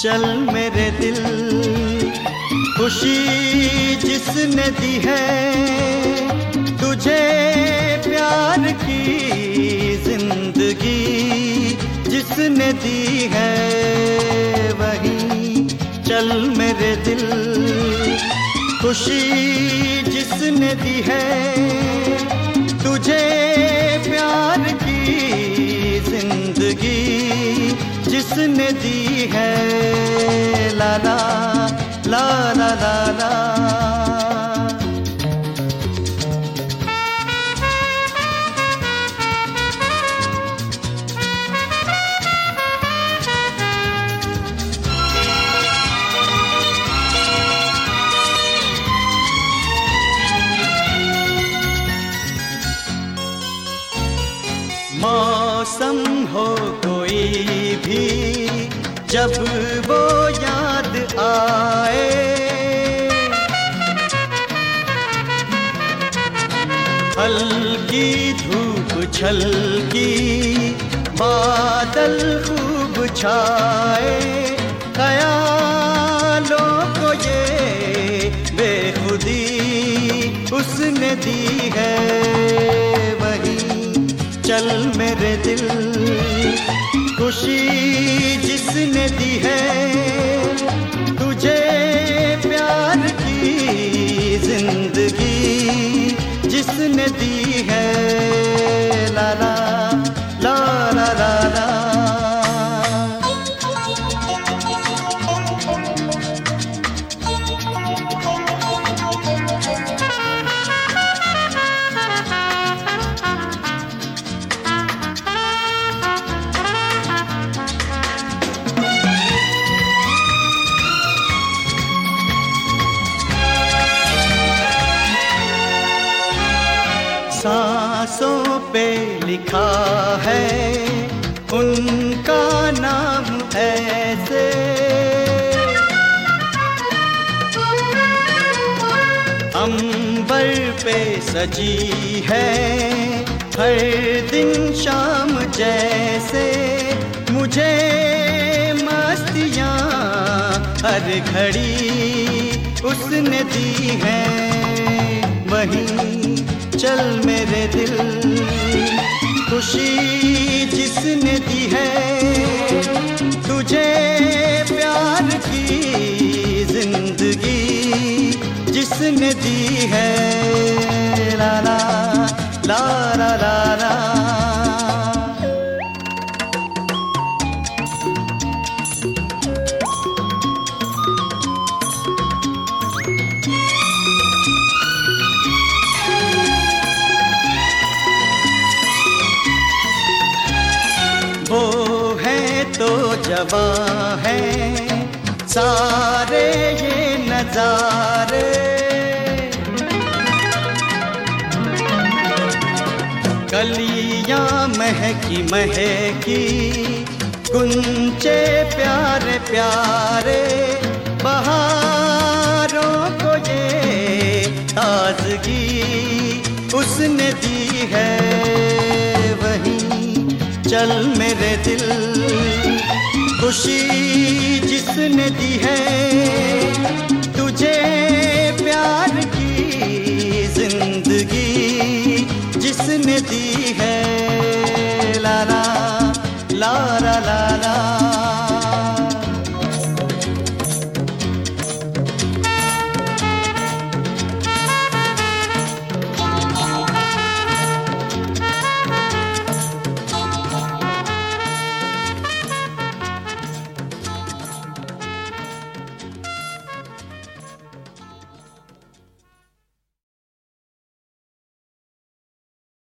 चल मेरे दिल, खुशी जिसने दी है तुझे, प्यार की जिंदगी जिसने दी है, वही चल मेरे दिल, खुशी जिसने दी है तुझे, प्यार की जिंदगी जिसने दी है, ला ला ला ला ला ला। मौसम हो कोई भी जब वो याद आए, हल्की धूप छलकी बादल खूब छाए, ख्यालों को ये बेखुदी उसने दी है, वही चल मेरे दिल, खुशी जिसने दी है तुझे, प्यार की जिंदगी जिसने दी है, ला ला ला ला ला ला। सांसों पे लिखा है उनका नाम ऐसे, अंबर पे सजी है हर दिन शाम जैसे, मुझे मस्तियाँ हर घड़ी उसने दी है, वही चल मेरे दिल, खुशी जिसने दी है तुझे, प्यार की जिंदगी जिसने दी है, ला ला ला ला ला ला। वो है तो जवां है सारे ये नजारे, कलियां महकी महकी गुंचे प्यारे प्यारे, बहारों को ये ताजगी उसने दी है, वही चल मेरे दिल, खुशी जिसने दी है तुझे, प्यार की जिंदगी जिसने दी है, ला ला ला ला ला ला।